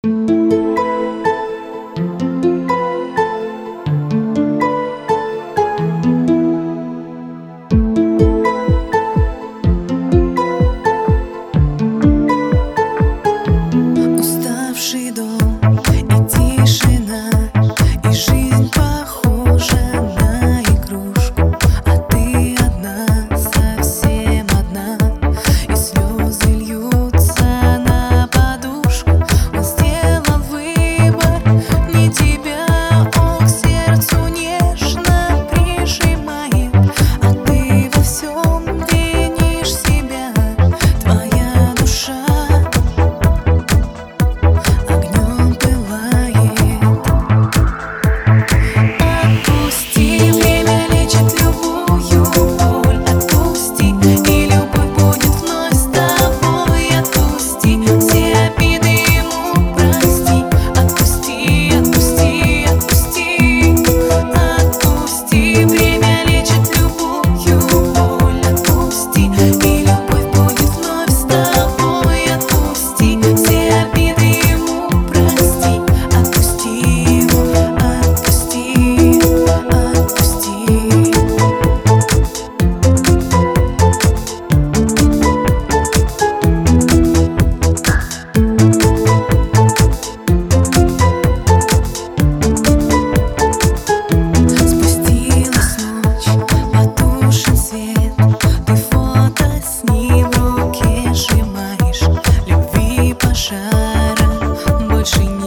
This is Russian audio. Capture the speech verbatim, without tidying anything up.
Уставший дом и тишина, и жизнь похожа на игрушку, а ты одна, совсем одна, и слезы льются на подушку. Он сделал выбор не тебя, он к сердцу нежно прижимает, а ты во всем винишь себя. Твоя душа огнем пылает. Отпусти, время лечит любую боль. Отпусти, и любовь будет вновь с тобой. Отпусти, все обиды ему прости. Отпусти, отпусти, отпусти. Отпусти, время лечит любую боль. Отпусти, и любовь будет вновь с тобой. Отпусти, все обиды ему прости. Отпусти его, отпусти, отпусти. Спустилась ночь, потушен свет, ты фото с ним в руке сжимаешь. Любви пожара больше не